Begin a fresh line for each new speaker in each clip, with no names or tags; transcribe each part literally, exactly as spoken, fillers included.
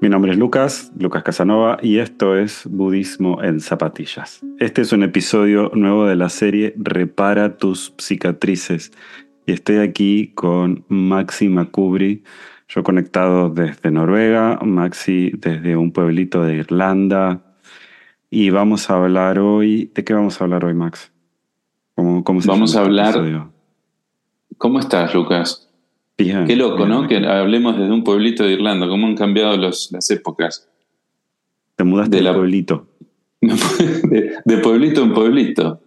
Mi nombre es Lucas, Lucas Casanova, y esto es Budismo en Zapatillas. Este es un episodio nuevo de la serie Repara tus cicatrices. Y estoy aquí con Maxi Makubri, yo conectado desde Noruega, Maxi desde un pueblito de Irlanda. Y vamos a hablar hoy... ¿De qué vamos a hablar hoy, Max? ¿Cómo, cómo se
Vamos
llama
a
este
hablar...
episodio?
¿Cómo estás, Lucas?
Bien,
Qué loco,
bien,
¿no?
aquí.
Que hablemos desde un pueblito de Irlanda. ¿Cómo han cambiado los, las épocas?
Te mudaste
De
del
la...
pueblito.
de, de pueblito en pueblito.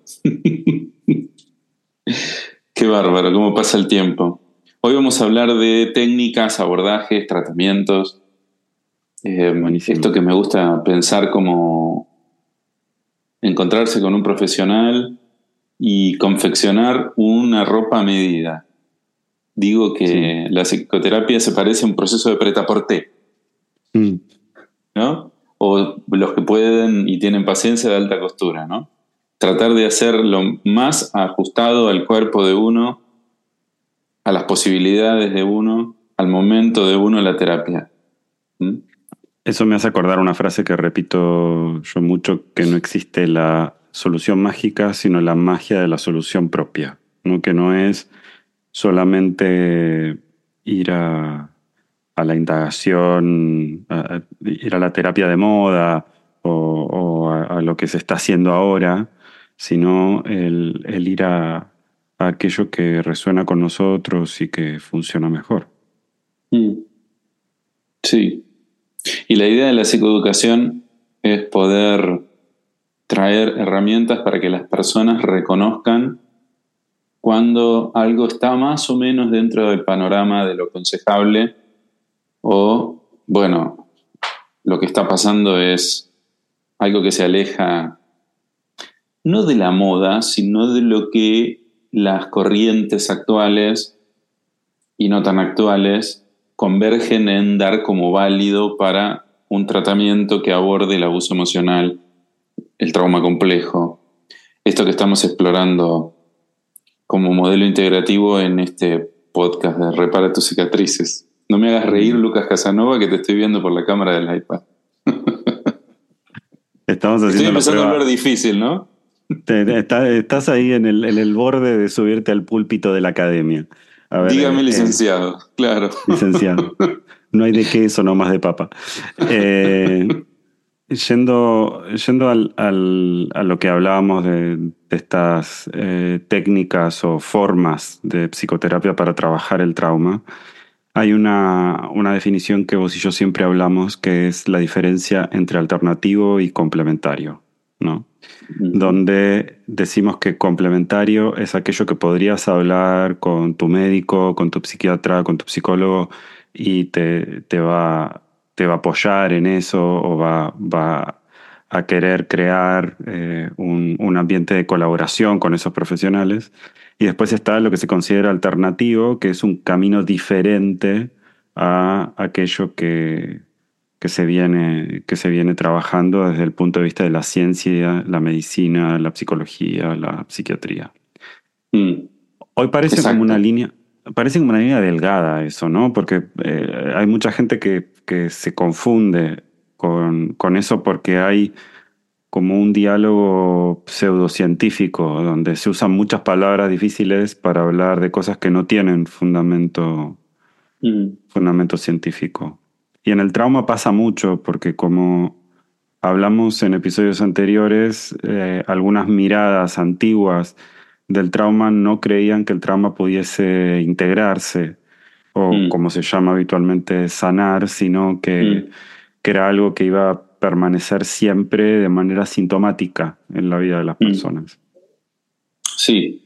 Qué bárbaro, cómo pasa el tiempo. Hoy vamos a hablar de técnicas, abordajes, tratamientos. Eh,
Buenísimo.
esto que me gusta pensar como encontrarse con un profesional y confeccionar una ropa a medida. Digo que
Sí.
la psicoterapia se parece a un proceso de prêt-à-porter,
Mm.
¿no? O los que pueden y tienen paciencia de alta costura, ¿no? Tratar de hacer lo más ajustado al cuerpo de uno, a las posibilidades de uno, al momento de uno la terapia. ¿Mm?
Eso me hace acordar una frase que repito yo mucho, que no existe la solución mágica, sino la magia de la solución propia, ¿no? Que no es solamente ir a, a la indagación, a, a ir a la terapia de moda o, o a, a lo que se está haciendo ahora, sino el, el ir a, a aquello que resuena con nosotros y que funciona mejor.
Mm. Sí. Y la idea de la psicoeducación es poder traer herramientas para que las personas reconozcan cuando algo está más o menos dentro del panorama de lo aconsejable o, bueno, lo que está pasando es algo que se aleja no de la moda, sino de lo que las corrientes actuales y no tan actuales convergen en dar como válido para un tratamiento que aborde el abuso emocional, el trauma complejo, esto que estamos explorando como modelo integrativo en este podcast de Repara tus cicatrices. No me hagas reír, Lucas Casanova, que te estoy viendo por la cámara del iPad.
Estamos
Estoy
haciendo la
empezando
prueba.
a ver difícil, ¿no?
Te- te- está- estás ahí en el, en el borde de subirte al púlpito de la academia. A ver,
Dígame,
eh, eh,
licenciado, claro.
licenciado, no hay de queso, no más de papa. Eh, yendo yendo al, al- a lo que hablábamos de, de estas eh, técnicas o formas de psicoterapia para trabajar el trauma, hay una, una definición que vos y yo siempre hablamos, que es la diferencia entre alternativo y complementario, ¿no? Donde decimos que complementario es aquello que podrías hablar con tu médico, con tu psiquiatra, con tu psicólogo y te, te va, te va a apoyar en eso o va, va a querer crear eh, un, un ambiente de colaboración con esos profesionales. Y después está lo que se considera alternativo, que es un camino diferente a aquello que que se viene, que se viene trabajando desde el punto de vista de la ciencia, la medicina, la psicología, la psiquiatría.
Mm,
Hoy parece como una
exacto.
línea, parece como una línea delgada eso, ¿no? Porque eh, hay mucha gente que, que se confunde con, con eso porque hay como un diálogo pseudocientífico donde se usan muchas palabras difíciles para hablar de cosas que no tienen fundamento,
Mm,
fundamento científico. Y en el trauma pasa mucho porque como hablamos en episodios anteriores, eh, algunas miradas antiguas del trauma no creían que el trauma pudiese integrarse o,
mm,
como se llama habitualmente, sanar, sino que,
mm.
que era algo que iba a permanecer siempre de manera sintomática en la vida de las
Mm.
personas.
Sí.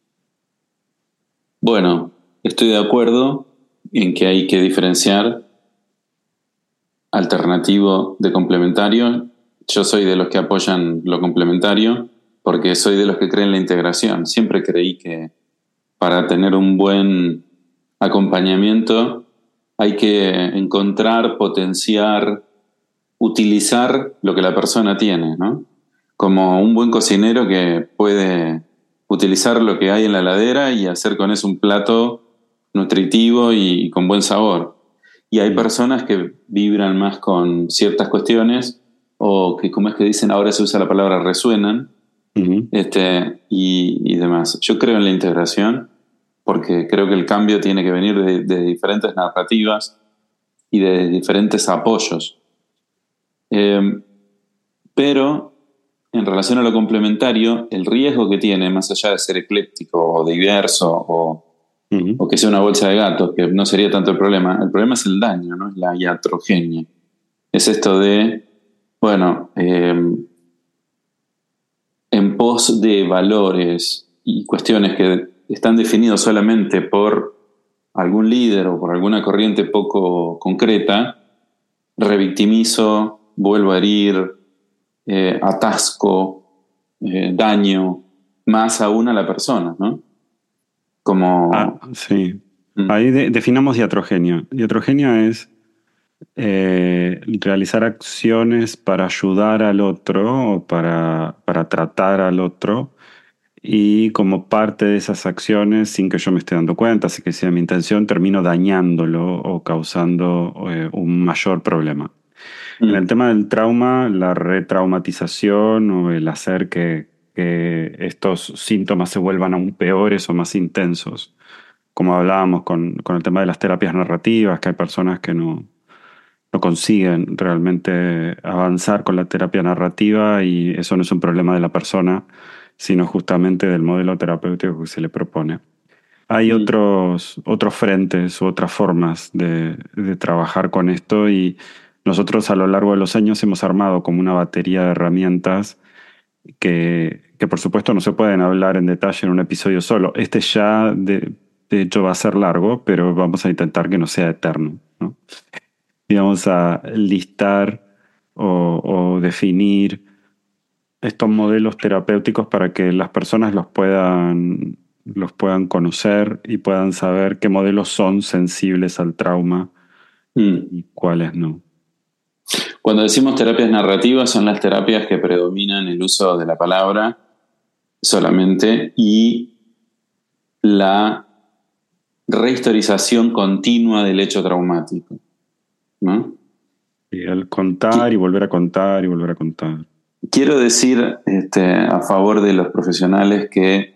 Bueno, estoy de acuerdo en que hay que diferenciar alternativo de complementario. Yo soy de los que apoyan lo complementario porque soy de los que creen en la integración. Siempre creí que para tener un buen acompañamiento hay que encontrar, potenciar, utilizar lo que la persona tiene, ¿no? Como un buen cocinero que puede utilizar lo que hay en la heladera y hacer con eso un plato nutritivo y con buen sabor. Y hay
Mm.
personas que vibran más con ciertas cuestiones o que, como es que dicen, ahora se usa la palabra resuenan,
Ujú.
este, y, y demás. Yo creo en la integración porque creo que el cambio tiene que venir de, de diferentes narrativas y de diferentes apoyos. Eh, pero en relación a lo complementario, el riesgo que tiene, más allá de ser ecléctico o diverso o,
Ujú.
o que sea una bolsa de gatos, que no sería tanto el problema, el problema es el daño, ¿no? Es la iatrogenia. Es esto de, bueno, eh, en pos de valores y cuestiones que están definidos solamente por algún líder o por alguna corriente poco concreta, revictimizo, vuelvo a herir, eh, atasco, eh, daño, más aún a la persona, ¿no?
Ah,
Como...
sí.
Mm,
Ahí de- definamos iatrogenia. Iatrogenia es eh, realizar acciones para ayudar al otro o para, para tratar al otro y como parte de esas acciones, sin que yo me esté dando cuenta, así que sea mi intención, termino dañándolo o causando eh, un mayor problema. En el
mm,
tema del trauma, la retraumatización o el hacer que, que estos síntomas se vuelvan aún peores o más intensos, como hablábamos con, con el tema de las terapias narrativas, que hay personas que no, no consiguen realmente avanzar con la terapia narrativa y eso no es un problema de la persona, sino justamente del modelo terapéutico que se le propone. Hay
mm,
otros, otros frentes u otras formas de, de trabajar con esto y nosotros a lo largo de los años hemos armado como una batería de herramientas que, que por supuesto no se pueden hablar en detalle en un episodio solo. Este ya de, de hecho va a ser largo, pero vamos a intentar que no sea eterno, ¿no? Y vamos a listar o, o definir estos modelos terapéuticos para que las personas los puedan, los puedan conocer y puedan saber qué modelos son sensibles al trauma
mm.
y cuáles no.
Cuando decimos terapias narrativas, son las terapias que predominan el uso de la palabra solamente y la rehistorización continua del hecho traumático, ¿no?
Y al contar y
Qui-
volver a contar y volver a contar.
Quiero decir, este, a favor de los profesionales que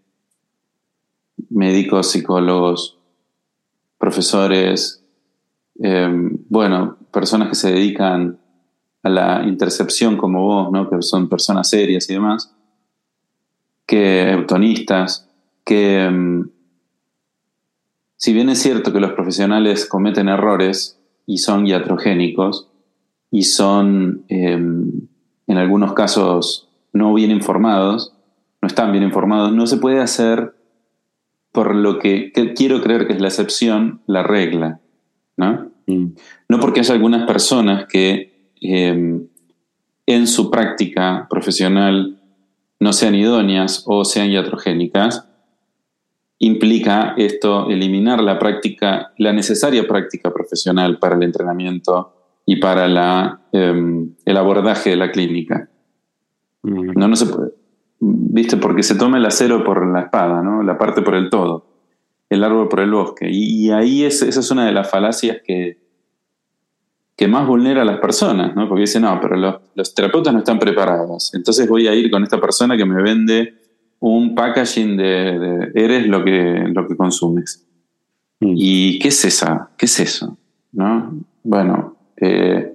médicos, psicólogos, profesores, eh, bueno, personas que se dedican a la intercepción como vos, ¿no? Que son personas serias y demás, que eutonistas, que mm, si bien es cierto que los profesionales cometen errores y son iatrogénicos y son eh, en algunos casos no bien informados, no están bien informados, no se puede hacer por lo que, que quiero creer que es la excepción, la regla, ¿no?
Mm.
No porque haya algunas personas que eh, en su práctica profesional no sean idóneas o sean iatrogénicas, implica esto eliminar la práctica, la necesaria práctica profesional para el entrenamiento y para la, eh, el abordaje de la clínica.
Mm.
No, no se puede, viste, porque se toma el acero por la espada, ¿no? La parte por el todo, el árbol por el bosque. Y, y ahí es, esa es una de las falacias que, que más vulnera a las personas, ¿no? Porque dicen, no, pero los, los terapeutas no están preparados. Entonces voy a ir con esta persona que me vende un packaging de, de eres lo que, lo que consumes.
Mm.
¿Y qué es esa? ¿Qué es eso? ¿No? Bueno, eh,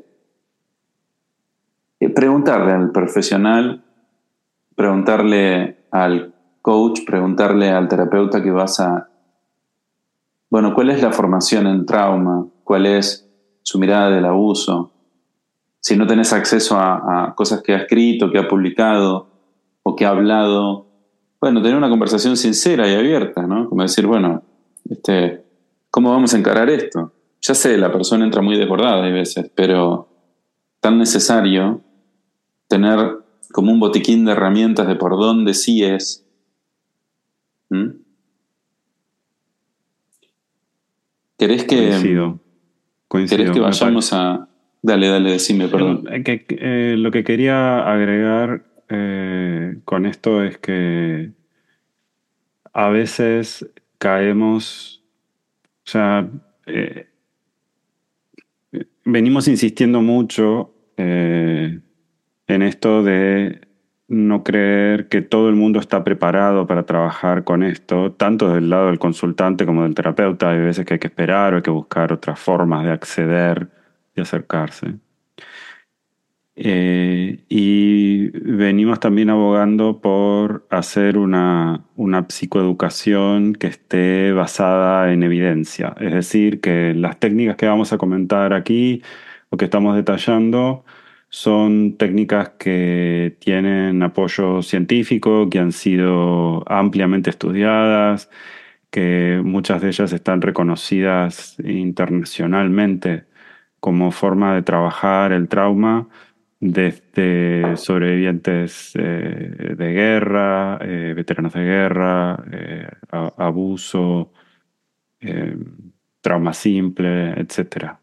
eh, preguntarle al profesional, preguntarle al coach, preguntarle al terapeuta que vas a... Bueno, ¿cuál es la formación en trauma? ¿Cuál es su mirada del abuso? Si no tenés acceso a, a cosas que ha escrito, que ha publicado o que ha hablado, bueno, tener una conversación sincera y abierta, ¿no? Como decir, bueno, este, ¿cómo vamos a encarar esto? Ya sé, la persona entra muy desbordada a veces, pero tan necesario tener como un botiquín de herramientas de por dónde sí es. ¿Mm? ¿Querés que,
Coincido,
querés que
coincido. Me pare-
vayamos a... Dale, dale, decime,
Em,
perdón.
eh, que- eh, lo que quería agregar eh, con esto es que a veces caemos, o sea, eh, venimos insistiendo mucho eh, en esto de no creer que todo el mundo está preparado para trabajar con esto, tanto del lado del consultante como del terapeuta. Hay veces que hay que esperar o hay que buscar otras formas de acceder y acercarse. Eh, y venimos también abogando por hacer una, una psicoeducación que esté basada en evidencia. Es decir, que las técnicas que vamos a comentar aquí o que estamos detallando son técnicas que tienen apoyo científico, que han sido ampliamente estudiadas, que muchas de ellas están reconocidas internacionalmente como forma de trabajar el trauma desde sobrevivientes eh, de guerra, eh, veteranos de guerra, eh, a- abuso, eh, trauma simple, etcétera.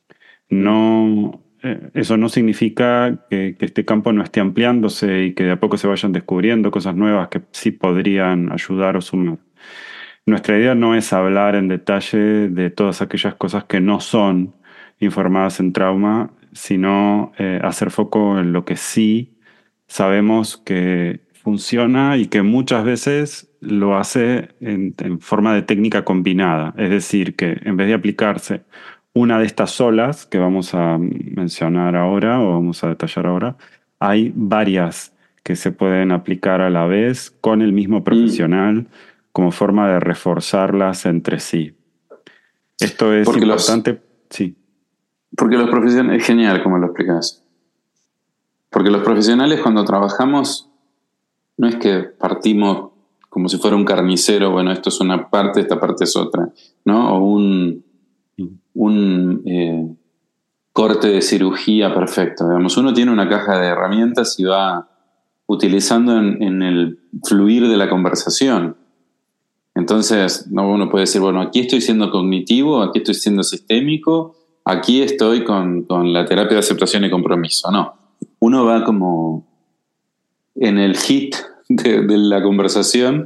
No, eh, eso no significa que, que este campo no esté ampliándose y que de a poco se vayan descubriendo cosas nuevas que sí podrían ayudar o sumar. Nuestra idea no es hablar en detalle de todas aquellas cosas que no son informadas en trauma, sino eh, hacer foco en lo que sí sabemos que funciona y que muchas veces lo hace en, en forma de técnica combinada. Es decir, que en vez de aplicarse una de estas solas que vamos a mencionar ahora o vamos a detallar ahora, hay varias que se pueden aplicar a la vez con el mismo
Mm.
profesional como forma de reforzarlas entre sí. Esto es
Porque los,
importante, sí.
porque los profesionales, es genial como lo explicas. Porque los profesionales cuando trabajamos, no es que partimos como si fuera un carnicero, bueno, esto es una parte, esta parte es otra, ¿no? O un, un eh, corte de cirugía perfecto. Digamos, uno tiene una caja de herramientas y va utilizando en, en el fluir de la conversación. Entonces, no, uno puede decir, bueno, aquí estoy siendo cognitivo, aquí estoy siendo sistémico, aquí estoy con, con la terapia de aceptación y compromiso. No, uno va como en el hit de, de la conversación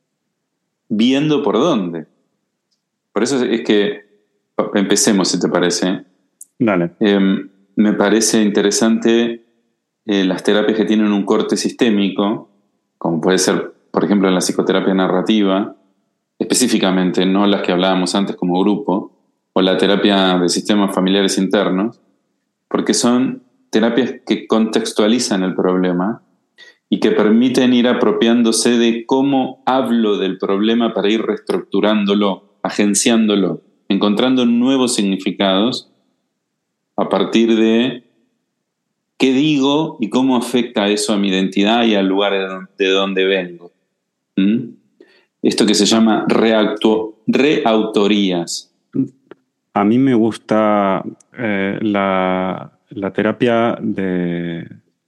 viendo por dónde. Por eso es que empecemos, si te parece.
Dale.
Eh, me parece interesante eh, las terapias que tienen un corte sistémico, como puede ser, por ejemplo, en la psicoterapia narrativa, específicamente, no las que hablábamos antes como grupo, o la terapia de sistemas familiares internos, porque son terapias que contextualizan el problema y que permiten ir apropiándose de cómo hablo del problema para ir reestructurándolo, agenciándolo, encontrando nuevos significados a partir de qué digo y cómo afecta eso a mi identidad y al lugar de donde vengo. ¿Mm? Esto que se llama reactu- reautorías.
A mí me gusta eh, la, la terapia de,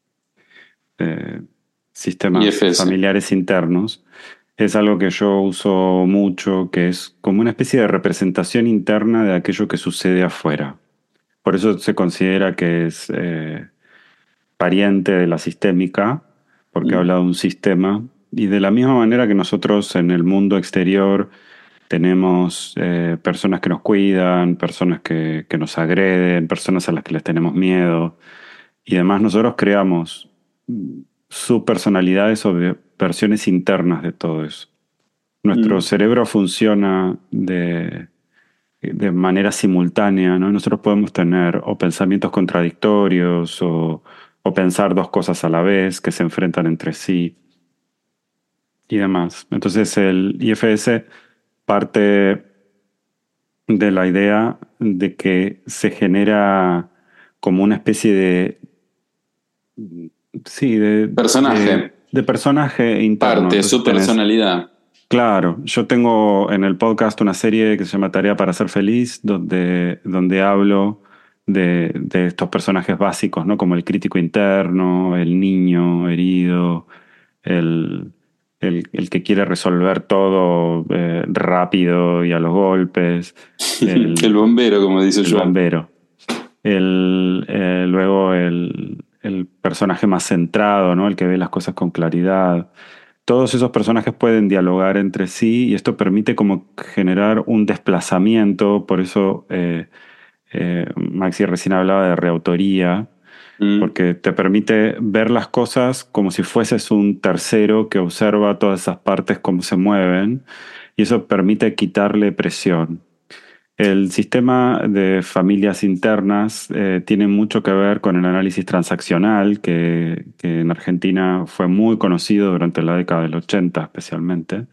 de sistemas
I F S.
familiares internos. Es algo que yo uso mucho, que es como una especie de representación interna de aquello que sucede afuera. Por eso se considera que es eh, pariente de la sistémica, porque
Mm.
habla de un sistema. Y de la misma manera que nosotros en el mundo exterior tenemos eh, personas que nos cuidan, personas que, que nos agreden, personas a las que les tenemos miedo y demás, nosotros creamos subpersonalidades o ve- versiones internas de todo eso. Nuestro
Mm.
cerebro funciona de, de manera simultánea, ¿no? Nosotros podemos tener o pensamientos contradictorios o, o pensar dos cosas a la vez que se enfrentan entre sí y demás. Entonces el I F S parte de la idea de que se genera como una especie de, sí, de, de,
Personaje,
de personaje interno.
parte,
Entonces
su
tenés,
personalidad.
claro, yo tengo en el podcast una serie que se llama Tarea para ser feliz, donde, donde hablo de, de estos personajes básicos, ¿no? Como el crítico interno, el niño herido, el, el, el que quiere resolver todo eh, rápido y a los golpes,
El
el,
bombero, como dice
el
Joan.
bombero. El, eh, luego el, el personaje más centrado, ¿no? El que ve las cosas con claridad. Todos esos personajes pueden dialogar entre sí y esto permite como generar un desplazamiento, por eso eh, eh, Maxi recién hablaba de reautoría,
Mm.
porque te permite ver las cosas como si fueses un tercero que observa todas esas partes cómo se mueven, y eso permite quitarle presión. El sistema de familias internas eh, tiene mucho que ver con el análisis transaccional, que, que en Argentina fue muy conocido durante la década del ochenta especialmente,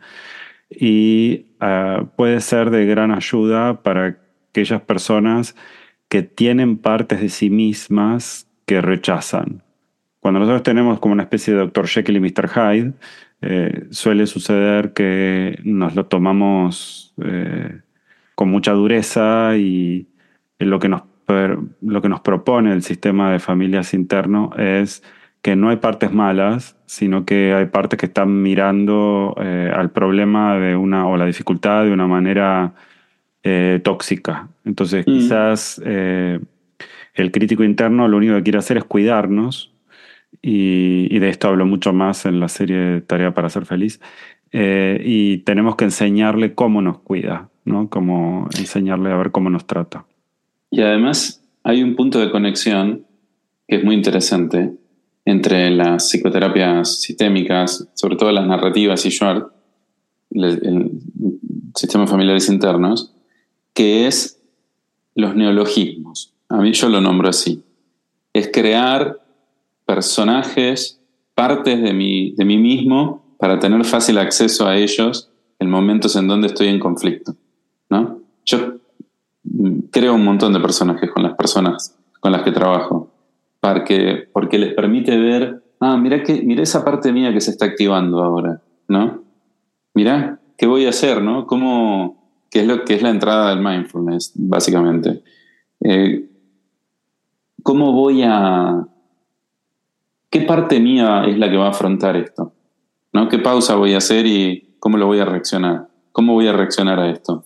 y uh, puede ser de gran ayuda para aquellas personas que tienen partes de sí mismas que rechazan. Cuando nosotros tenemos como una especie de doctor Jekyll y mister Hyde, eh, suele suceder que nos lo tomamos eh, con mucha dureza, y lo que nos, lo que nos propone el sistema de familias interno es que no hay partes malas, sino que hay partes que están mirando eh, al problema de una, o la dificultad de una manera eh, tóxica. Entonces,
Mm.
quizás eh, el crítico interno lo único que quiere hacer es cuidarnos, y, y de esto hablo mucho más en la serie Tarea para ser feliz. Eh, y tenemos que enseñarle cómo nos cuida, ¿no? Como enseñarle a ver cómo nos trata.
Y además hay un punto de conexión que es muy interesante entre las psicoterapias sistémicas, sobre todo las narrativas y Schwartz, el, el sistema de familiares internos, que es los neologismos. A mí yo lo nombro así. Es crear personajes, partes de mí, de mí mismo, para tener fácil acceso a ellos en momentos en donde estoy en conflicto, ¿no? Yo creo un montón de personajes con las personas con las que trabajo, porque, porque les permite ver, ah, mira, que, mira esa parte mía que se está activando ahora, ¿no? Mirá, ¿qué voy a hacer, no? ¿Cómo, qué es lo que es la entrada del mindfulness, básicamente? Eh, ¿Cómo voy a... ¿Qué parte mía es la que va a afrontar esto? ¿No? ¿Qué pausa voy a hacer y cómo lo voy a reaccionar? ¿Cómo voy a reaccionar a esto?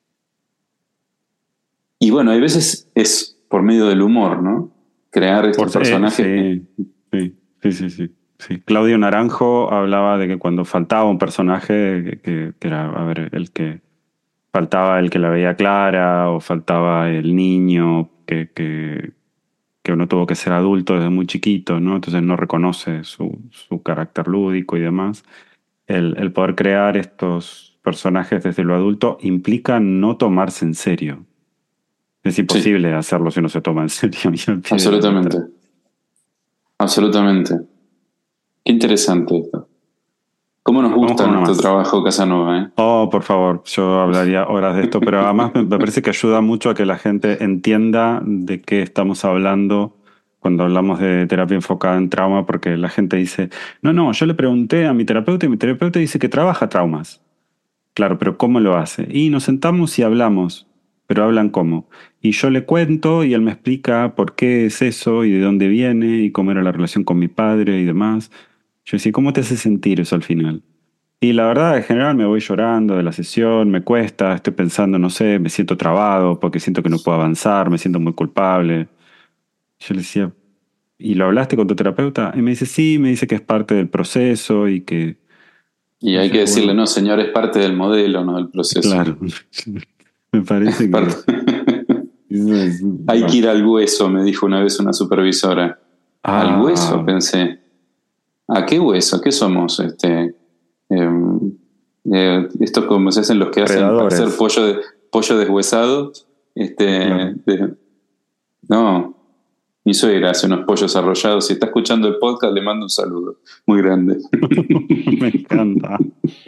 Y bueno, hay veces es por medio del humor, ¿no? Crear estos
Por, eh,
personajes.
sí, sí, sí, sí, sí, sí. Claudio Naranjo hablaba de que cuando faltaba un personaje, que, que, que era, a ver, el que faltaba el que la veía clara, o faltaba el niño que, que, que uno tuvo que ser adulto desde muy chiquito, ¿no? Entonces no reconoce su, su carácter lúdico y demás. El, el poder crear estos personajes desde lo adulto implica no tomarse en serio. Es
Sí,
imposible hacerlo si uno se toma en serio y al pie de la letra.
absolutamente. Absolutamente. Qué interesante esto. ¿Cómo nos
Vamos
gusta
con una
nuestro
más.
trabajo, Casanova, eh?
Oh, por favor, yo hablaría horas de esto, pero además me me parece que ayuda mucho a que la gente entienda de qué estamos hablando cuando hablamos de terapia enfocada en trauma, porque la gente dice, no, no, yo le pregunté a mi terapeuta y mi terapeuta dice que trabaja traumas. Claro, pero ¿cómo lo hace? Y nos sentamos y hablamos, pero hablan cómo. Y yo le cuento y él me explica por qué es eso y de dónde viene y cómo era la relación con mi padre y demás. Yo decía, ¿cómo te hace sentir eso al final? Y la verdad, en general me voy llorando de la sesión, me cuesta, estoy pensando, no sé, me siento trabado porque siento que no puedo avanzar, me siento muy culpable. Yo le decía, ¿y lo hablaste con tu terapeuta? Y me dice, sí, me dice que es parte del proceso y que...
Y
Y
hay
yo,
que decirle,
bueno,
no, señor, es parte del modelo, no del proceso.
claro, me
Es
parece que...
parte...
eso es-
Hay que
bueno.
ir al hueso, me dijo una vez una supervisora. ¿Al hueso?
Ah,
Pensé. ¿A qué hueso? ¿Qué somos? Este, eh, eh, esto como se hacen los que hacen para hacer
predadores,
pollo, de, pollo deshuesado. Este,
claro.
de- no, mi suegra hace unos pollos arrollados. Si está escuchando el podcast, le mando un saludo muy grande.
Me encanta.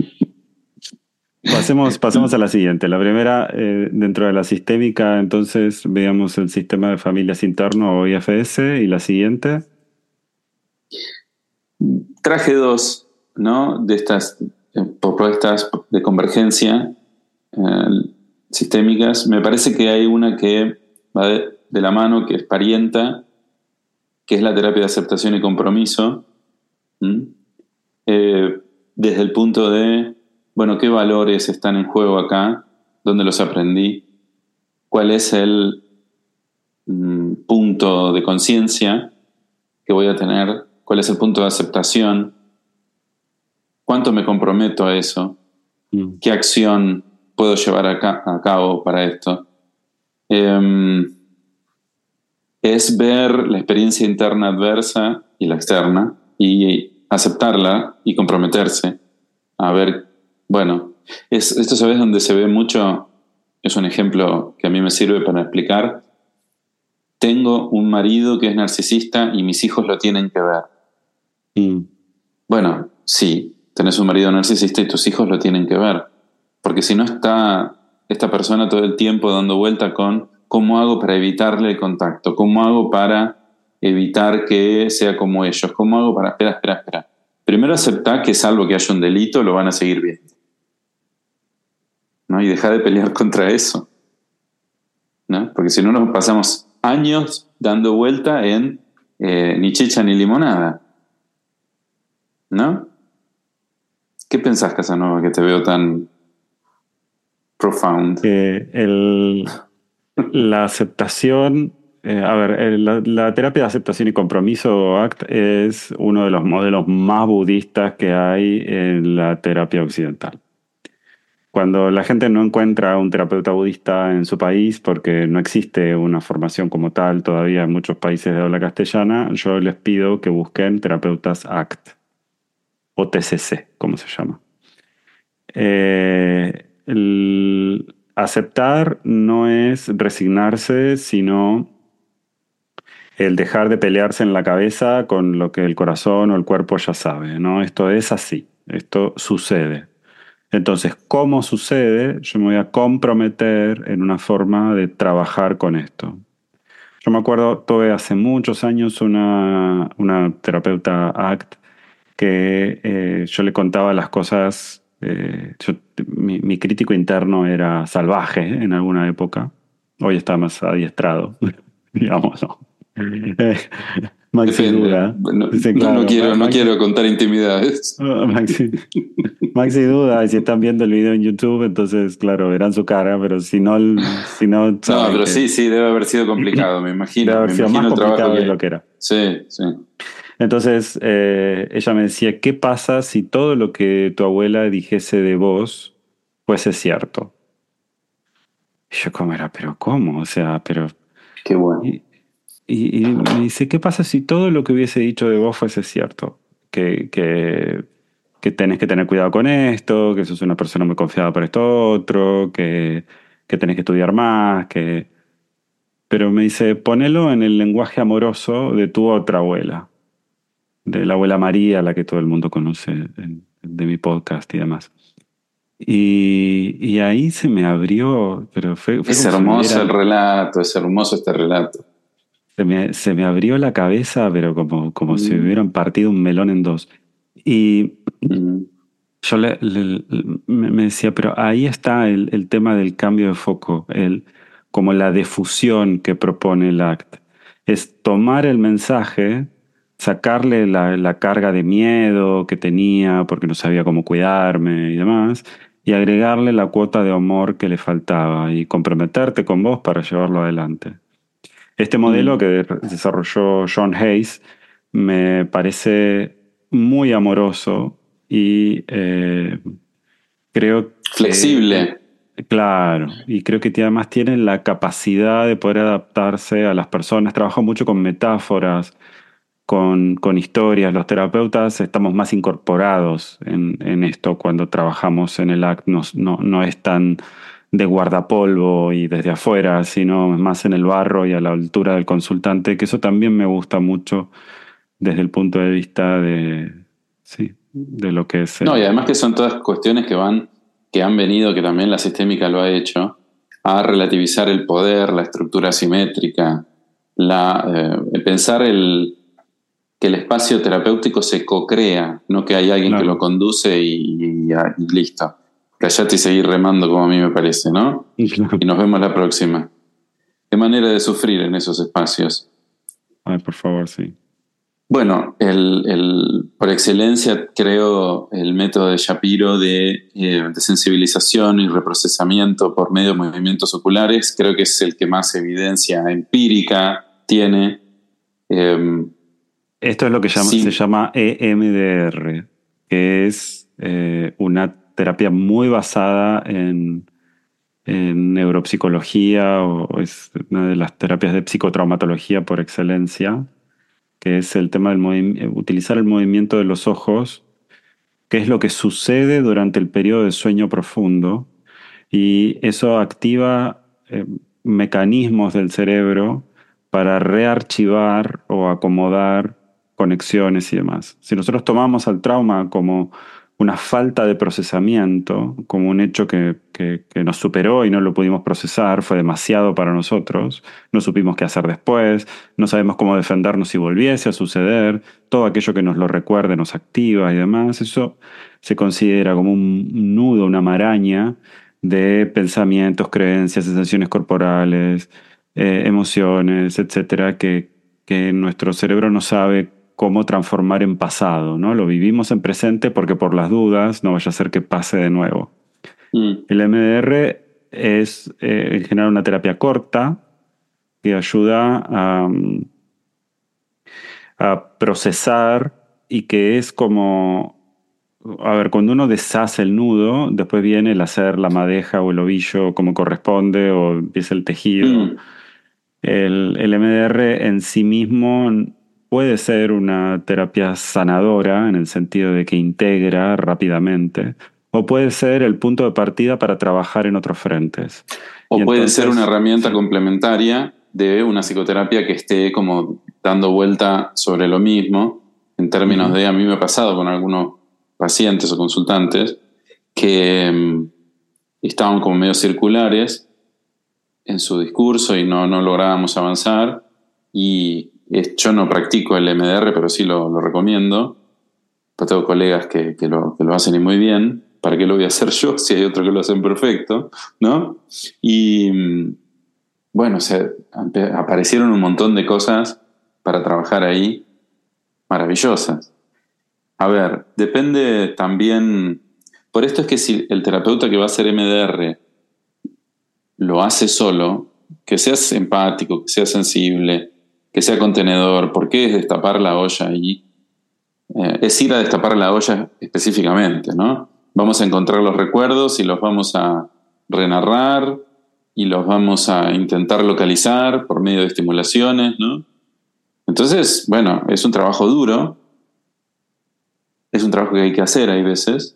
Pasemos, pasemos a la siguiente. La primera, eh, dentro de la sistémica, entonces veamos el sistema de familias interno o I F S, y la siguiente.
Traje dos, ¿no? De estas eh, propuestas de convergencia eh, sistémicas. Me parece que hay una que va de, de la mano, que es parienta, que es la terapia de aceptación y compromiso. ¿Mm? Eh, desde el punto de, bueno, ¿qué valores están en juego acá? ¿Dónde los aprendí? ¿Cuál es el mm, punto de conciencia que voy a tener? ¿Cuál es el punto de aceptación? ¿Cuánto me comprometo a eso?
Mm.
¿Qué acción puedo llevar a, ca- a cabo para esto? Eh, es ver la experiencia interna adversa y la externa y aceptarla y comprometerse a ver, bueno, es, esto sabes donde se ve mucho, es un ejemplo que a mí me sirve para explicar. Tengo un marido que es narcisista y mis hijos lo tienen que ver.
Mm.
Bueno, sí, tenés un marido narcisista y tus hijos lo tienen que ver. Porque si no está esta persona todo el tiempo dando vuelta con cómo hago para evitarle el contacto, cómo hago para evitar que sea como ellos, cómo hago para... Espera, espera, espera. Primero aceptá que salvo que haya un delito, lo van a seguir viendo, ¿no? Y deja de pelear contra eso, ¿no? Porque si no nos pasamos años dando vuelta en eh, ni chicha ni limonada, ¿no? ¿Qué pensás, Casanova, que te veo tan profound?
Eh, el, la aceptación, eh, a ver, el- la, la terapia de aceptación y compromiso, A C T, es uno de los modelos más budistas que hay en la terapia occidental. Cuando la gente no encuentra un terapeuta budista en su país, porque no existe una formación como tal todavía en muchos países de habla castellana, yo les pido que busquen terapeutas A C T o T C C, como se llama. Eh, el aceptar no es resignarse, sino el dejar de pelearse en la cabeza con lo que el corazón o el cuerpo ya sabe, ¿no? Esto es así, esto sucede. Entonces, ¿cómo sucede? Yo me voy a comprometer en una forma de trabajar con esto. Yo me acuerdo, tuve hace muchos años una, una terapeuta A C T que eh, yo le contaba las cosas. Eh, yo- mi, mi crítico interno era salvaje en alguna época. Hoy está más adiestrado, digamos, ¿no? Eh, Maxi
Depende.
duda.
No,
Sí,
no, no
claro,
quiero,
Ma-
no
Maxi,
quiero contar intimidades.
ah, Maxi, Maxi duda. Y si están viendo el video en YouTube, entonces, claro, verán su cara, pero si no, si no
No,
saben
pero
que
sí, sí, debe haber sido complicado, me
debe
imagino.
haber
Me
sido
imagino
más
el trabajo
complicado de
que...
lo que era.
Sí, sí.
Entonces, eh, ella me decía, ¿qué pasa si todo lo que tu abuela dijese de vos fuese cierto? Y yo, ¿cómo era? ¿Pero cómo? O sea, pero...
Qué bueno.
Y, y- y me dice, ¿qué pasa si todo lo que hubiese dicho de vos fuese cierto? Que, que, que tenés que tener cuidado con esto, que sos una persona muy confiada por esto otro, que, que tenés que estudiar más, que... Pero me dice, ponelo en el lenguaje amoroso de tu otra abuela, de la abuela María, la que todo el mundo conoce en- de mi podcast y demás. Y, y ahí se me abrió, pero fue, fue
Es
como si me
hermoso el
hubieran,
relato, es hermoso este relato.
se me, se me abrió la cabeza, pero como, como si me
Mm,
hubieran partido un melón en dos. Y
mm,
yo le, le- me me decía, pero ahí está el, el tema del cambio de foco, el, como la difusión que propone el A C T. Es tomar el mensaje, sacarle la, la carga de miedo que tenía porque no sabía cómo cuidarme y demás, y agregarle la cuota de amor que le faltaba y comprometerte con vos para llevarlo adelante. Este modelo
mm.
que de- desarrolló John Hayes me parece muy amoroso y eh, creo que,
Flexible.
eh, claro, y creo que además tiene la capacidad de poder adaptarse a las personas. Trabaja mucho con metáforas, con, con historias. Los terapeutas estamos más incorporados en, en esto cuando trabajamos en el A C T. No, no, no es tan de guardapolvo y desde afuera, sino más en el barro y a la altura del consultante, que eso también me gusta mucho desde el punto de vista de, sí, de lo que es
No, y
el...
además que son todas cuestiones que van, que han venido, que también la sistémica lo ha hecho, a relativizar el poder, la estructura asimétrica, la, eh, pensar el, que el espacio terapéutico se co-crea, no que hay alguien que lo
Claro.
conduce y, y, y listo. Callate y seguir remando como a mí me parece, ¿no? Y nos vemos la próxima. Qué manera de sufrir en esos espacios.
Ay, por favor, sí.
Bueno, el, el, por excelencia creo el método de Shapiro de, eh, de sensibilización y reprocesamiento por medio de movimientos oculares, creo que es el que más evidencia empírica tiene. Eh,
Esto es lo que llama- se
sí,
llama E M D R, que es eh, una terapia muy basada en, en neuropsicología, o es una de las terapias de psicotraumatología por excelencia, que es el tema del movi- utilizar el movimiento de los ojos, qué es lo que sucede durante el periodo de sueño profundo, y eso activa eh, mecanismos del cerebro para rearchivar o acomodar conexiones y demás. Si nosotros tomamos al trauma como una falta de procesamiento, como un hecho que, que, que nos superó y no lo pudimos procesar, fue demasiado para nosotros, no supimos qué hacer después, no sabemos cómo defendernos si volviese a suceder, todo aquello que nos lo recuerde nos activa y demás, eso se considera como un nudo, una maraña de pensamientos, creencias, sensaciones corporales, eh, emociones, etcétera, que, que nuestro cerebro no sabe cómo transformar en pasado, ¿no? Lo vivimos en presente porque por las dudas no vaya a ser que pase de nuevo.
Mm.
El M D R es eh, en general una terapia corta que ayuda a, a procesar y que es como, a ver, cuando uno deshace el nudo, después viene el hacer la madeja o el ovillo como corresponde, o empieza el tejido.
Mm.
El, el M D R en sí mismo puede ser una terapia sanadora en el sentido de que integra rápidamente, o puede ser el punto de partida para trabajar en otros frentes. Y
O puede ser una
entonces,
herramienta
sí.
complementaria de una psicoterapia que esté como dando vuelta sobre lo mismo, en términos
Ujú.
de, a mí me ha pasado con algunos pacientes o consultantes que mm, estaban como medio circulares en su discurso y no, no lográbamos avanzar. Y es- yo no practico el M D R, pero sí lo, lo recomiendo. Pues tengo colegas que, que lo, que lo hacen y muy bien. ¿Para qué lo voy a hacer yo si hay otros que lo hacen perfecto? ¿No? Y mm, bueno, se, ampe- aparecieron un montón de cosas para trabajar ahí maravillosas. A ver, depende también. Por esto es que si el terapeuta que va a hacer M D R lo hace solo, que seas empático, que sea sensible, que sea contenedor, porque es destapar la olla y eh, es ir a destapar la olla específicamente, ¿no? Vamos a encontrar los recuerdos y los vamos a renarrar y los vamos a intentar localizar por medio de estimulaciones, ¿no? Entonces, bueno, es un trabajo duro, es un trabajo que hay que hacer, hay veces,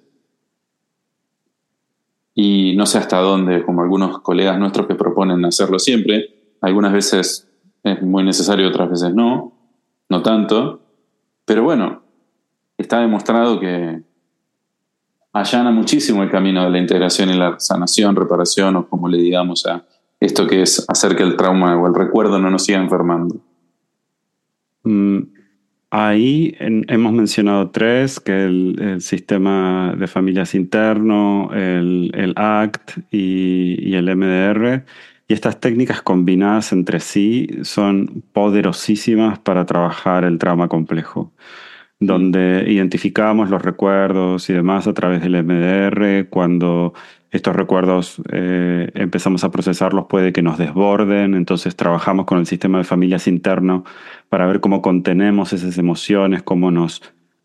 y no sé hasta dónde, como algunos colegas nuestros que proponen hacerlo siempre, algunas veces es muy necesario, otras veces no, no tanto, pero bueno, está demostrado que allana muchísimo el camino de la integración y la sanación, reparación, o como le digamos a esto que es hacer que el trauma o el recuerdo no nos siga enfermando.
Mm, Ahí en- hemos mencionado tres, que el, el sistema de familias interno, el, el A C T y, y el M D R. Y estas técnicas combinadas entre sí son poderosísimas para trabajar el trauma complejo,
Mm.
donde identificamos los recuerdos y demás a través del M D R. Cuando estos recuerdos eh, empezamos a procesarlos, puede que nos desborden, entonces trabajamos con el sistema de familias interno para ver cómo contenemos esas emociones, cómo nos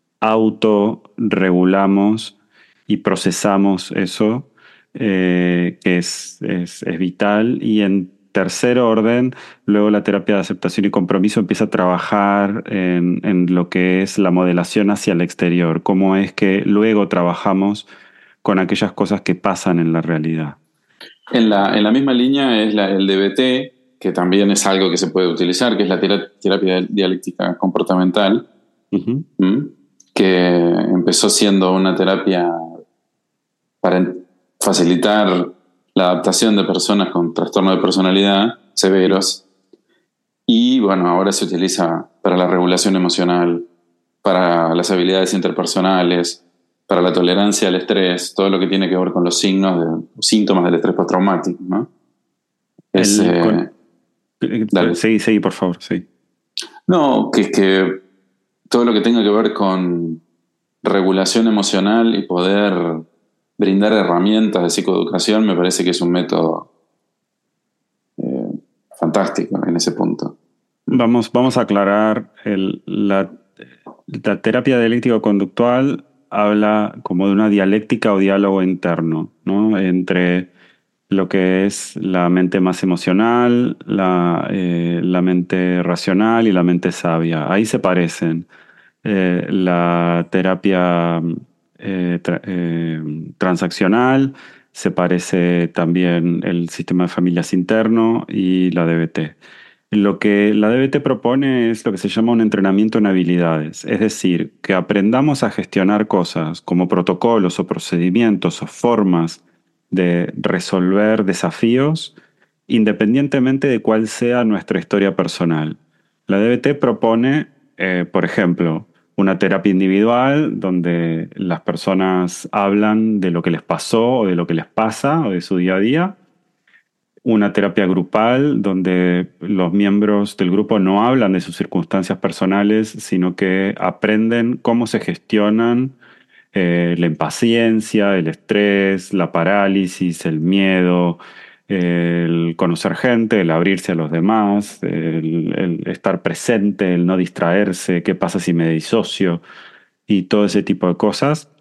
autorregulamos y procesamos eso, eh, que es, es, es vital. Y en tercer orden, luego la terapia de aceptación y compromiso empieza a trabajar en, en lo que es la modelación hacia el exterior, cómo es que luego trabajamos con aquellas cosas que pasan en la realidad.
En la, en la misma línea es la, el D B T, que también es algo que se puede utilizar, que es la tera- terapia dialéctica comportamental,
Ujú.
¿m? Que empezó siendo una terapia para facilitar la adaptación de personas con trastorno de personalidad severos. Y bueno, ahora se utiliza para la regulación emocional, para las habilidades interpersonales, para la tolerancia al estrés, todo lo que tiene que ver con los signos de, síntomas del estrés postraumático, ¿no? Es,
El, con,
eh,
eh,
dale.
seguí, seguí, por favor, sí.
No, que, que todo lo que tenga que ver con regulación emocional y poder brindar herramientas de psicoeducación me parece que es un método eh, fantástico en ese punto.
Vamos, vamos a aclarar, el, la, la terapia dialéctico-conductual habla como de una dialéctica o diálogo interno, ¿no? Entre lo que es la mente más emocional, la, eh, la mente racional y la mente sabia. Ahí se parecen. Eh, la terapia eh, tra- eh, transaccional, se parece también el sistema de familias interno y la D B T. Lo que la D B T propone es lo que se llama un entrenamiento en habilidades, es decir, que aprendamos a gestionar cosas como protocolos o procedimientos o formas de resolver desafíos independientemente de cuál sea nuestra historia personal. La D B T propone, eh, por ejemplo, una terapia individual donde las personas hablan de lo que les pasó o de lo que les pasa o de su día a día. Una terapia grupal donde los miembros del grupo no hablan de sus circunstancias personales, sino que aprenden cómo se gestionan eh, la impaciencia, el estrés, la parálisis, el miedo, el conocer gente, el abrirse a los demás, el, el estar presente, el no distraerse, qué pasa si me disocio y todo ese tipo de cosas.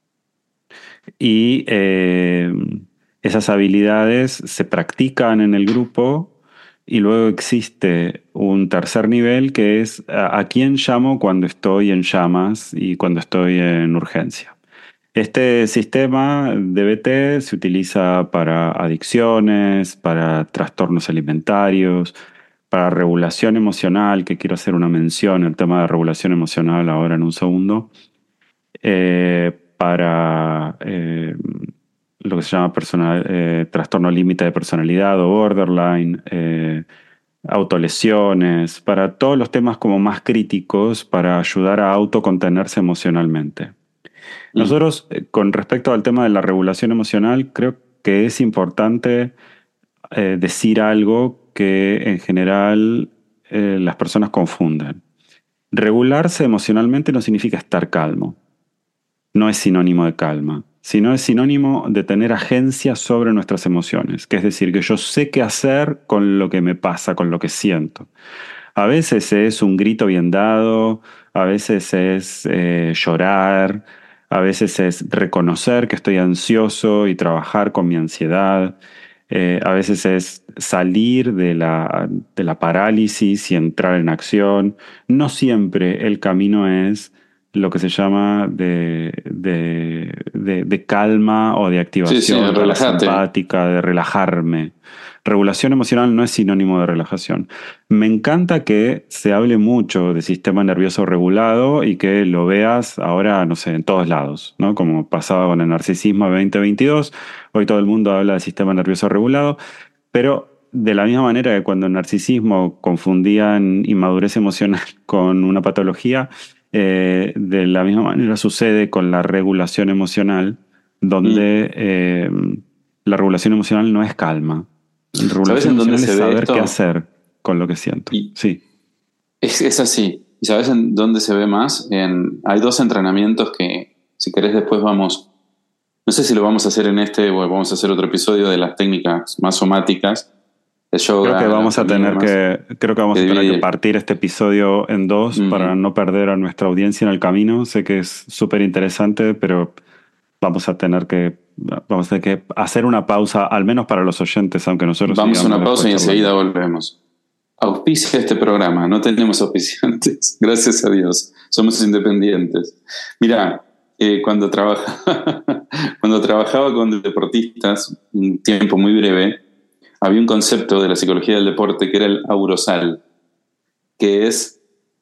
Y eh, esas habilidades se practican en el grupo y luego existe un tercer nivel que es a, a quién llamo cuando estoy en llamas y cuando estoy en urgencia. Este sistema D B T se utiliza para adicciones, para trastornos alimentarios, para regulación emocional, que quiero hacer una mención, el tema de regulación emocional ahora en un segundo, eh, para eh, lo que se llama personal, eh, trastorno límite de personalidad o borderline, eh, autolesiones, para todos los temas como más críticos para ayudar a autocontenerse emocionalmente.
Mm.
Nosotros, eh, con respecto al tema de la regulación emocional, creo que es importante eh, decir algo que en general eh, las personas confunden. Regularse emocionalmente no significa estar calmo, no es sinónimo de calma, sino es sinónimo de tener agencia sobre nuestras emociones, que es decir, que yo sé qué hacer con lo que me pasa, con lo que siento. A veces es un grito bien dado, a veces es eh, llorar, a veces es reconocer que estoy ansioso y trabajar con mi ansiedad, eh, a veces es salir de la, de la parálisis y entrar en acción. No siempre el camino es lo que se llama de, de, de, de calma o de
Sí, sí,
activación
relájate.
parasimpática, de relajarme. Regulación emocional no es sinónimo de relajación. Me encanta que se hable mucho de sistema nervioso regulado y que lo veas ahora, no sé, en todos lados, ¿no? Como pasaba con el narcisismo de veinte veintidós, hoy todo el mundo habla del sistema nervioso regulado, pero de la misma manera que cuando el narcisismo confundían inmadurez emocional con una patología, eh, de la misma manera sucede con la regulación emocional,
Mm.
donde eh, la regulación emocional no es calma. La
¿Sabes
regulación
en dónde
emocional es
se ve
saber qué
esto?
hacer con lo que siento.
Y
Sí.
es, es así. ¿Y sabes en dónde se ve más? En, hay dos entrenamientos que, si querés, después vamos. No sé si lo vamos a hacer en este o vamos a hacer otro episodio de las técnicas más somáticas, el
Creo que
yoga, el
vamos a
autoestima y
tener
demás,
que, creo que vamos
que
a tener que
divide.
partir este episodio en dos para
Mm,
no perder a nuestra audiencia en el camino. Sé que es súper interesante, pero vamos a tener que, vamos a tener que hacer una pausa, al menos para los oyentes, aunque nosotros
vamos a
sigamos
una pausa
después
y enseguida
charlando.
volvemos. Auspicia este programa, no tenemos auspiciantes, gracias a Dios, somos independientes. Mira, eh, cuando, trabaja, cuando trabajaba con deportistas, un tiempo muy breve, había un concepto de la psicología del deporte que era el aurosal, que es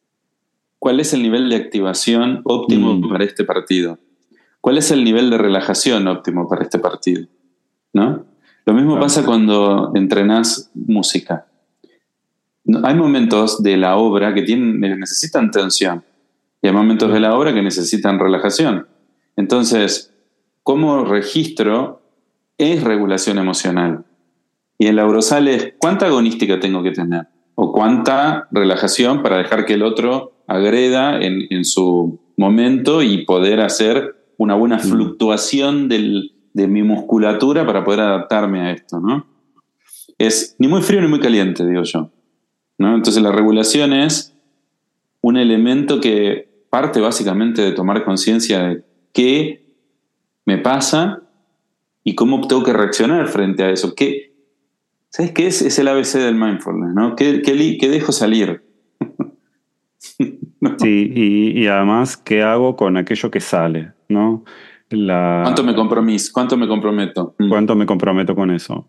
cuál es el nivel de activación óptimo
Mm,
para este partido, cuál es el nivel de relajación óptimo para este partido, ¿no? Lo mismo
claro.
pasa cuando entrenás música. No, hay momentos de la obra que tienen, necesitan tensión y hay momentos de
Mm,
la obra que necesitan relajación. Entonces, ¿cómo registro? Es regulación emocional. Y el aurosal es cuánta agonística tengo que tener o cuánta relajación para dejar que el otro agreda en, en su momento y poder hacer una buena
mm,
fluctuación del, de mi musculatura para poder adaptarme a esto, ¿no? Es ni muy frío ni muy caliente, digo yo, ¿no? Entonces la regulación es un elemento que parte básicamente de tomar conciencia de qué me pasa y cómo tengo que reaccionar frente a eso. ¿Qué, ¿Sabes qué es? Es el A B C del mindfulness, ¿no? ¿Qué, qué, li- qué dejo salir? ¿No?
Sí, y, y además, ¿qué hago con aquello que sale? ¿No?
¿Cuánto me
La,
compromiso? ¿Cuánto me comprometo? Mm.
¿Cuánto me comprometo con eso?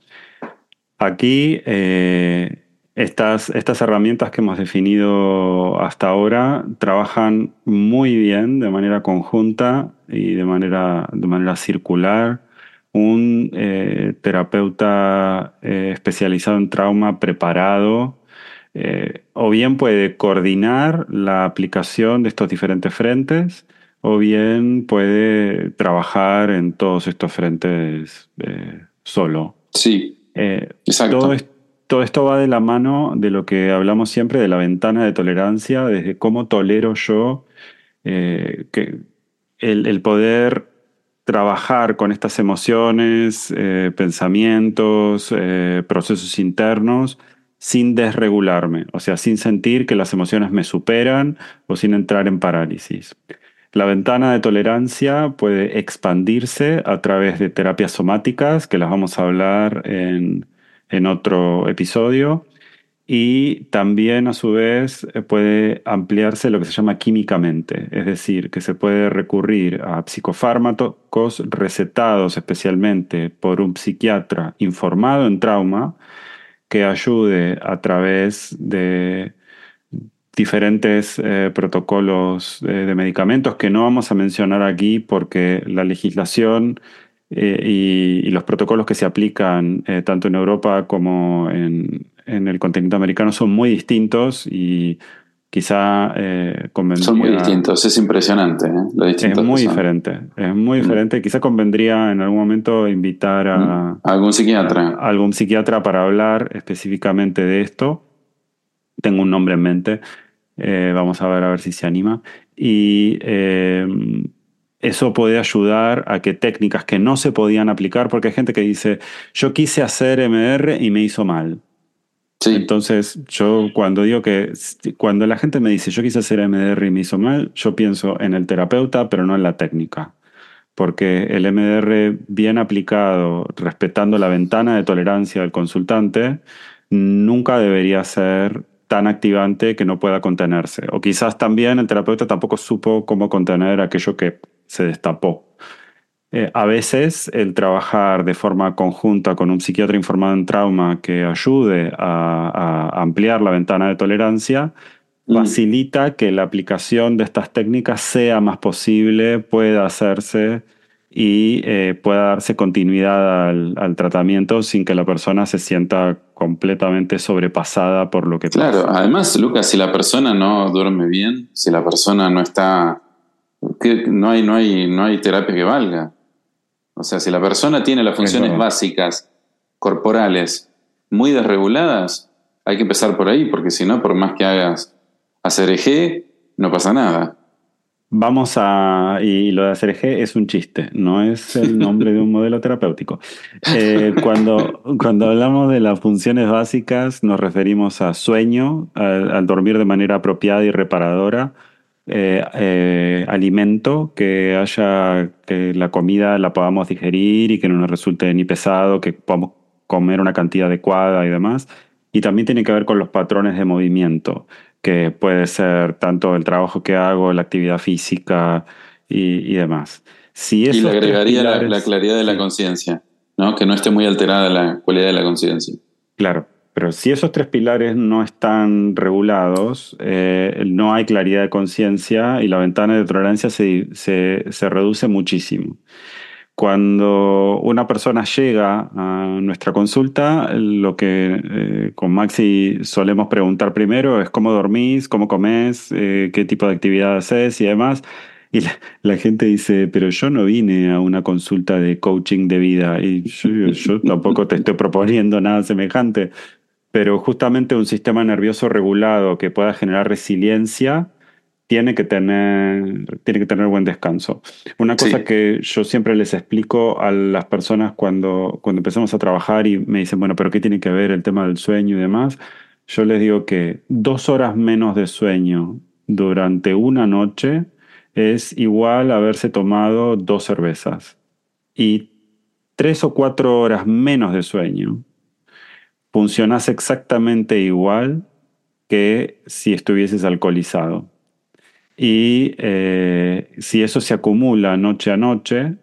Aquí, eh, estas, estas herramientas que hemos definido hasta ahora trabajan muy bien de manera conjunta y de manera, de manera circular. Un eh, terapeuta eh, especializado en trauma preparado, eh, o bien puede coordinar la aplicación de estos diferentes frentes, o bien puede trabajar en todos estos frentes eh, solo.
Sí,
Eh, todo,
exacto.
es- Todo esto va de la mano de lo que hablamos siempre de la ventana de tolerancia, desde cómo tolero yo eh, que el, el poder trabajar con estas emociones, eh, pensamientos, eh, procesos internos, sin desregularme, o sea, sin sentir que las emociones me superan o sin entrar en parálisis. La ventana de tolerancia puede expandirse a través de terapias somáticas, que las vamos a hablar en, en otro episodio, y también a su vez eh, puede ampliarse lo que se llama químicamente, es decir, que se puede recurrir a psicofármacos recetados especialmente por un psiquiatra informado en trauma que ayude a través de diferentes eh, protocolos eh, de medicamentos que no vamos a mencionar aquí porque la legislación eh, y, y los protocolos que se aplican eh, tanto en Europa como en, en el continente americano son muy distintos y quizá eh,
Son muy
convendría,
distintos, es impresionante, ¿eh? Lo
es
distintos que
muy
son.
diferente, es muy
Mm.
diferente, quizá convendría en algún momento invitar
Mm.
a,
¿Algún
a
psiquiatra?
algún psiquiatra para hablar específicamente de esto. Tengo un nombre en mente. Eh, vamos a ver a ver si se anima. Y eh, eso puede ayudar a que técnicas que no se podían aplicar, porque hay gente que dice, yo quise hacer M D R y me hizo mal.
Sí,
Entonces, yo cuando digo que, cuando la gente me dice, yo quise hacer M D R y me hizo mal, yo pienso en el terapeuta, pero no en la técnica. Porque el M D R bien aplicado, respetando la ventana de tolerancia del consultante, nunca debería ser tan activante que no pueda contenerse. O quizás también el terapeuta tampoco supo cómo contener aquello que se destapó. Eh, a veces el trabajar de forma conjunta con un psiquiatra informado en trauma que ayude a, a ampliar la ventana de tolerancia
mm,
facilita que la aplicación de estas técnicas sea más posible, pueda hacerse y eh, pueda darse continuidad al, al tratamiento sin que la persona se sienta completamente sobrepasada por lo que
claro.
pasa.
Además, Lucas, si la persona no duerme bien, si la persona no está, que no hay, no hay, no hay terapia que valga. O sea, si la persona tiene las
Es
funciones
verdad.
básicas, corporales, muy desreguladas, hay que empezar por ahí, porque si no, por más que hagas hacer eje, no pasa nada.
Vamos a, y lo de hacer eje es un chiste, no es el nombre de un modelo terapéutico. Eh, cuando, cuando hablamos de las funciones básicas, nos referimos a sueño, al, al dormir de manera apropiada y reparadora, eh, eh, alimento, que haya, que la comida la podamos digerir y que no nos resulte ni pesado, que podamos comer una cantidad adecuada y demás. Y también tiene que ver con los patrones de movimiento que puede ser tanto el trabajo que hago, la actividad física y, y demás. Si
Y le
esos tres
agregaría la, la
pilares,
claridad de la
sí,
conciencia, ¿no? Que no esté muy alterada la cualidad de la conciencia.
claro, pero si esos tres pilares no están regulados, eh, no hay claridad de conciencia y la ventana de tolerancia se, se, se reduce muchísimo. Cuando una persona llega a nuestra consulta, lo que eh, con Maxi solemos preguntar primero es cómo dormís, cómo comés, eh, qué tipo de actividad haces y demás. Y la, la gente dice, pero yo no vine a una consulta de coaching de vida y yo, yo tampoco te estoy proponiendo nada semejante, pero justamente un sistema nervioso regulado que pueda generar resiliencia tiene que tener, tiene que tener buen descanso. Una cosa
Sí,
que yo siempre les explico a las personas cuando, cuando empezamos a trabajar y me dicen, bueno, pero ¿qué tiene que ver el tema del sueño y demás? Yo les digo que dos horas menos de sueño durante una noche es igual a haberse tomado dos cervezas. Y tres o cuatro horas menos de sueño, funcionás exactamente igual que si estuvieses alcoholizado. Y eh, si eso se acumula noche a noche,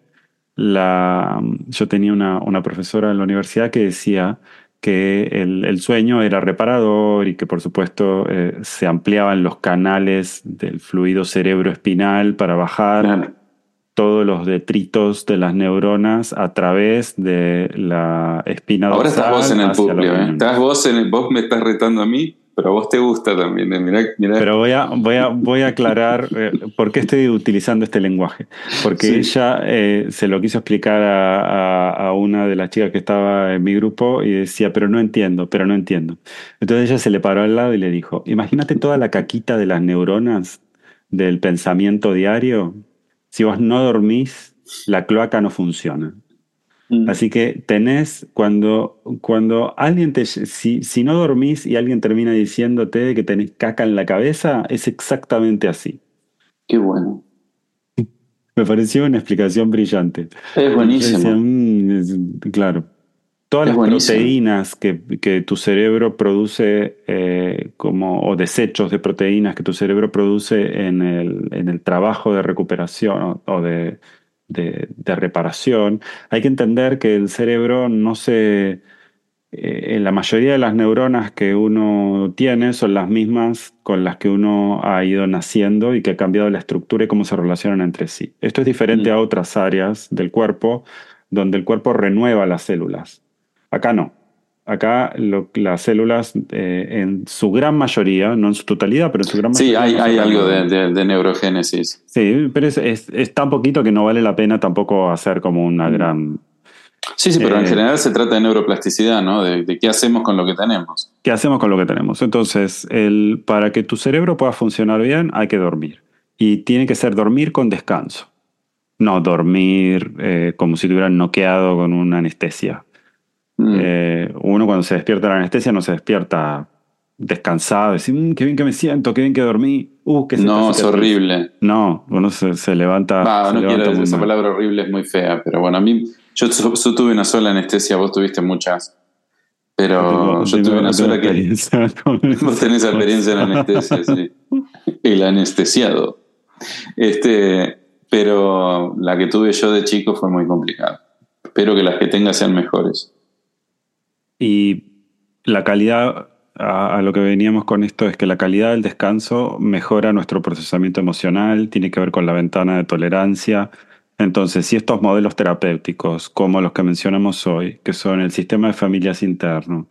la, yo tenía una, una profesora en la universidad que decía que el, el sueño era reparador y que por supuesto eh, se ampliaban los canales del fluido cerebroespinal para bajar
Claro.
todos los detritos de las neuronas a través de la espina
Ahora
dorsal
estás vos en el
hacia los
publio, ¿eh?
riñones.
Estás vos, en el, vos me estás retando a mí, pero a vos te gusta también. ¿eh? Mirá, mirá.
Pero voy a, voy a, voy a aclarar eh, por qué estoy utilizando este lenguaje. Porque
Sí.
ella eh, se lo quiso explicar a, a, a una de las chicas que estaba en mi grupo y decía, pero no entiendo, pero no entiendo. Entonces ella se le paró al lado y le dijo, imagínate toda la caquita de las neuronas del pensamiento diario. Si vos no dormís, la cloaca no funciona.
Mm.
Así que tenés, cuando, cuando alguien te, si, si no dormís y alguien termina diciéndote que tenés caca en la cabeza, es exactamente así.
Qué bueno.
Me pareció una explicación brillante.
Es
Y yo decía,
buenísimo.
"Mm, es- claro. Todas
Es
las
buenísimo.
proteínas que, que tu cerebro produce, eh, como, o desechos de proteínas que tu cerebro produce en el, en el trabajo de recuperación o, o de, de, de reparación, hay que entender que el cerebro no se... eh, la mayoría de las neuronas que uno tiene son las mismas con las que uno ha ido naciendo y que ha cambiado la estructura y cómo se relacionan entre sí. Esto es diferente
Mm.
a otras áreas del cuerpo donde el cuerpo renueva las células. Acá no. Acá lo- las células, eh, en su gran mayoría, no en su totalidad, pero en su gran
Sí,
mayoría
hay,
no se
hay algo de,
renuevan.
de, de neurogénesis.
Sí, pero es, es- es tan poquito que no vale la pena tampoco hacer como una
Mm.
gran...
Sí, sí, pero en
eh,
general se trata de neuroplasticidad, ¿no? De, de qué hacemos con lo que tenemos.
¿Qué hacemos con lo que tenemos? Entonces, el, para que tu cerebro pueda funcionar bien, hay que dormir. Y tiene que ser dormir con descanso. No dormir eh, como si te hubieran noqueado con una anestesia.
Mm.
Eh, uno cuando se despierta de la anestesia no se despierta descansado, decir, "Mm, qué bien que me siento, qué bien que dormí, uh, qué es esta
No, es
cicatriz".
horrible.
No, uno se, se levanta,
Va,
se
no quiero
levanta
decir,
muy
esa
mal.
palabra horrible es muy fea, pero bueno, a mí, yo, yo tuve una sola anestesia, vos tuviste muchas,
Yo
pero
tengo,
yo tuve
tengo,
una
tengo
sola que
experiencia con
vos
esas
tenés experiencia en anestesia,
cosas.
sí. El anestesiado. Este, pero la que tuve yo de chico fue muy complicada. Espero que las que tengas sean mejores.
Y la calidad, a, a lo que veníamos con esto, es que la calidad del descanso mejora nuestro procesamiento emocional, tiene que ver con la ventana de tolerancia. Entonces, si estos modelos terapéuticos, como los que mencionamos hoy, que son el sistema de familias interno,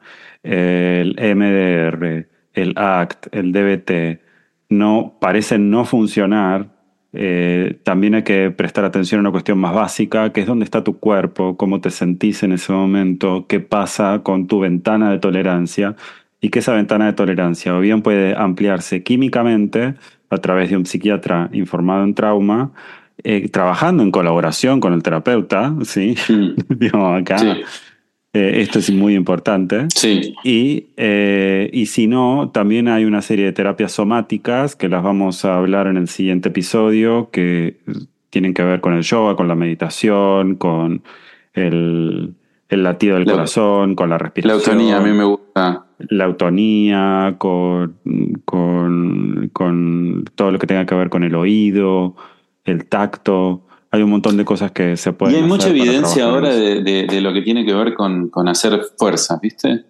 el M D R, el A C T, el D B T, no parecen no funcionar, eh, también hay que prestar atención a una cuestión más básica, que es dónde está tu cuerpo, cómo te sentís en ese momento, qué pasa con tu ventana de tolerancia, y que esa ventana de tolerancia o bien puede ampliarse químicamente a través de un psiquiatra informado en trauma, eh, trabajando en colaboración con el terapeuta, ¿sí?
Mm,
Digo, acá
sí,
eh, esto es muy importante.
sí.
Y, eh, y si no, también hay una serie de terapias somáticas que las vamos a hablar en el siguiente episodio, que tienen que ver con el yoga, con la meditación, con el, el latido del
La,
corazón, con la
la autonía a mí
respiración,
me gusta.
la autonía, con, con, con todo lo que tenga que ver con el oído, el tacto. Hay un montón de cosas que se
Y hay
pueden
mucha
hacer para
evidencia
trabajar en
ahora
eso.
de, de, de lo que tiene que ver con, con hacer fuerza, ¿viste?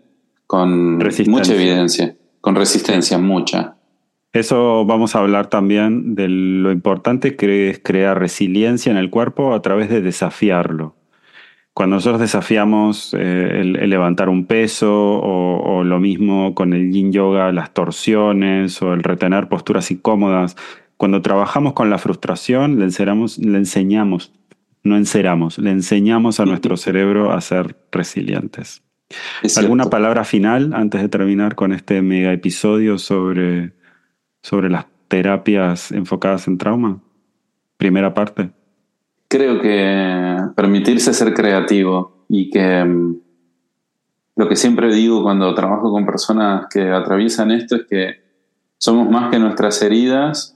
Con mucha
Resistencia.
evidencia, con
Sí.
resistencia, mucha.
Eso vamos a hablar también de lo importante que es crear resiliencia en el cuerpo a través de desafiarlo. Cuando nosotros desafiamos eh, el, el levantar un peso o, o lo mismo con el yin yoga, las torsiones o el retener posturas incómodas, cuando trabajamos con la frustración, le enseñamos, le enseñamos, no enceramos, le enseñamos a nuestro cerebro a ser resilientes.
Es
¿Alguna
cierto.
palabra final antes de terminar con este mega episodio sobre, sobre las terapias enfocadas en trauma? Primera parte.
Creo que permitirse ser creativo y que mm, lo que siempre digo cuando trabajo con personas que atraviesan esto es que somos más que nuestras heridas.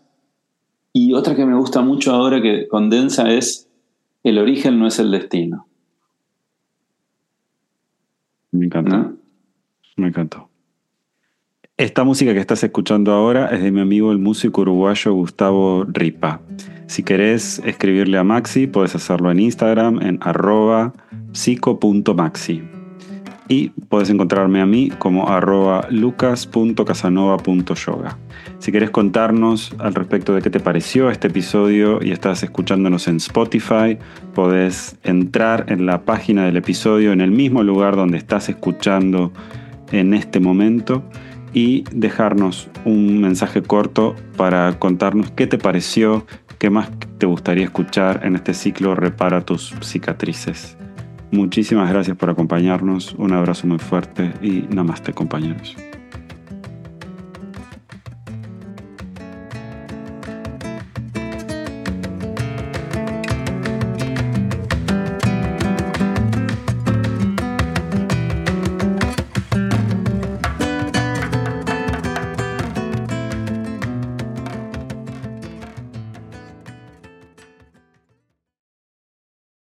Y otra que me gusta mucho ahora que condensa es el origen no es el destino.
Me encantó.
¿no?
Me encantó. Esta música que estás escuchando ahora es de mi amigo el músico uruguayo Gustavo Ripa. Si querés escribirle a Maxi, podés hacerlo en Instagram en arroba psico punto maxi. Y podés encontrarme a mí como arroba lucas punto casanova punto yoga. Si querés contarnos al respecto de qué te pareció este episodio y estás escuchándonos en Spotify, podés entrar en la página del episodio en el mismo lugar donde estás escuchando en este momento y dejarnos un mensaje corto para contarnos qué te pareció, qué más te gustaría escuchar en este ciclo Repara tus cicatrices. Muchísimas gracias por acompañarnos, un abrazo muy fuerte y namaste, compañeros.